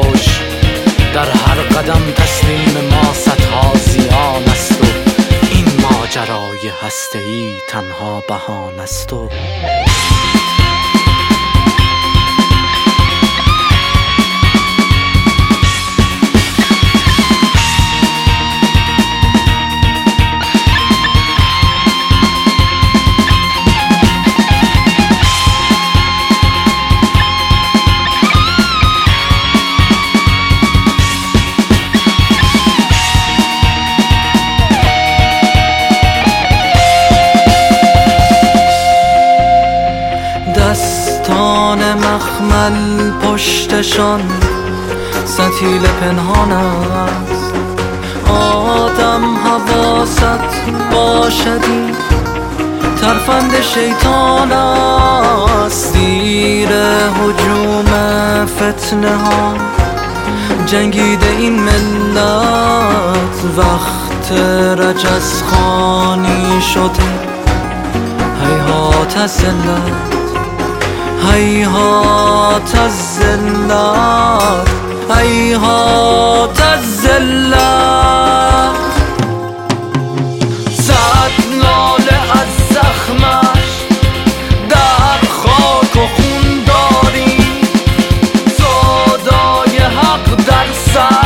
باش، در هر قدم تسلیم ما صدها زیان است و این ماجرای هسته‌ای تنها بهانه است و دستان مخمل پشتشان ستیل پنهان است. آدم حواست باشدی ترفند شیطان است. زیر هجوم فتنه ها جنگیده این ملت، وقت رجز خوانی شده هیهات از ذلت، هیهات از ذلت، هیهات از ذلت. زد ناله از زخمش در خاک و خون داری، صدای حق در سر